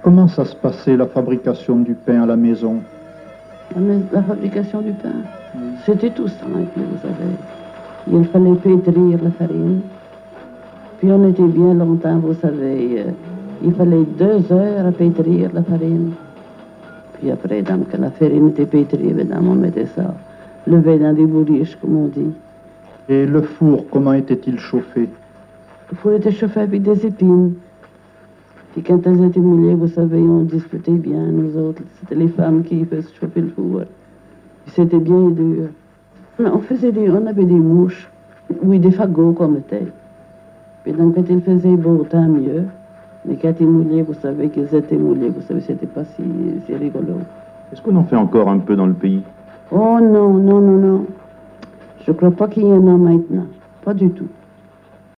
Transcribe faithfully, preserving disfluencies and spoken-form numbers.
Comment ça se passait, la fabrication du pain à la maison? La, la fabrication du pain, oui. C'était tout simple, vous savez. Il fallait pétrir la farine. Puis on était bien longtemps, vous savez. Euh, il fallait deux heures à pétrir la farine. Puis après, quand la farine était pétrie, on mettait ça, levé dans des bourriches, comme on dit. Et le four, comment était-il chauffé? Le four était chauffé avec des épines. Puis quand elles étaient mouillées, vous savez, on disputait bien, nous autres. C'était les femmes qui faisaient chauffer le four. Puis c'était bien dur. On, faisait des, on avait des mouches, oui, des fagots comme tel. Puis donc, quand il faisait beau, tant mieux. Mais quand ils mouillaient, vous savez qu'ils étaient mouillés, vous savez, c'était pas si, si rigolo. Est-ce qu'on en fait encore un peu dans le pays? Oh non, non, non, non. Je crois pas qu'il y en a maintenant. Pas du tout.